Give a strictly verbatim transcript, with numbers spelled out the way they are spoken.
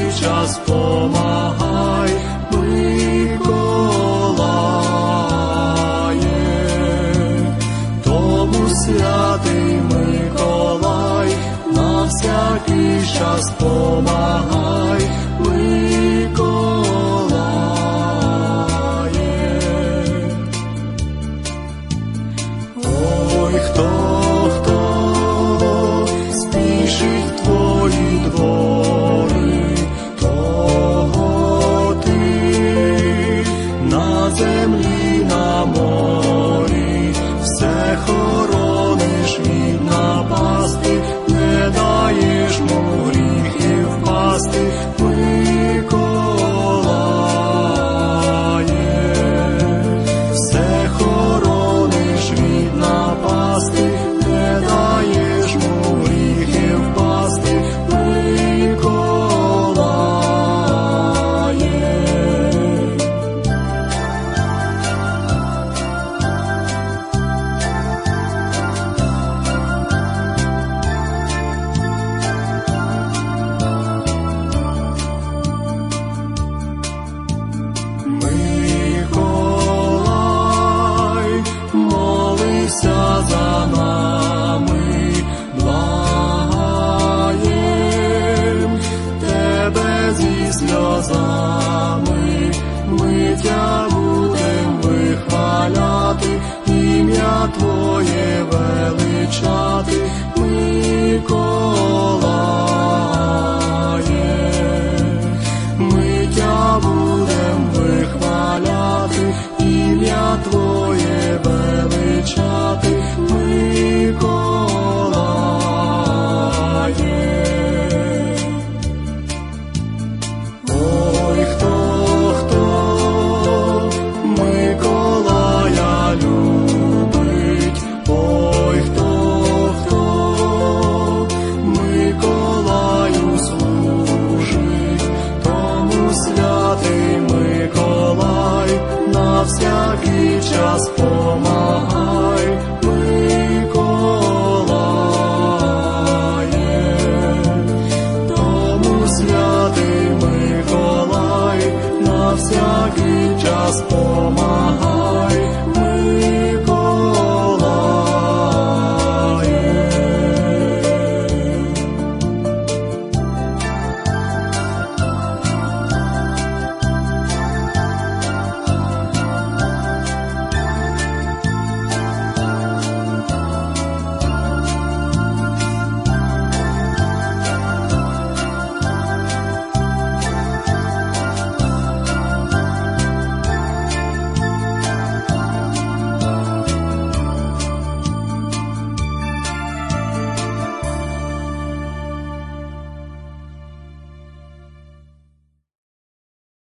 всякий час помагай, Миколає. Тому святий Миколай, на всякий час помагай, Миколає. Ой, хто, хто спішить в твої двори, того ти на землі, на морі, все хорониш від напасти, не даєш му гріхи впасти, Миколає. Все хорониш від напасти, не даєш му гріхи впасти, Миколає. Миколай, молися за нами, благаєм тебе зі сльозами, ми тя будем вихваляти, ім'я Твоє величати, Миколає. Ми тя будем вихваляти, ім'я Твоє величати, Миколає. Ой, хто, хто Миколая любить, ой, хто, хто Миколаю служить, тому святий Миколай на всякий час помагає.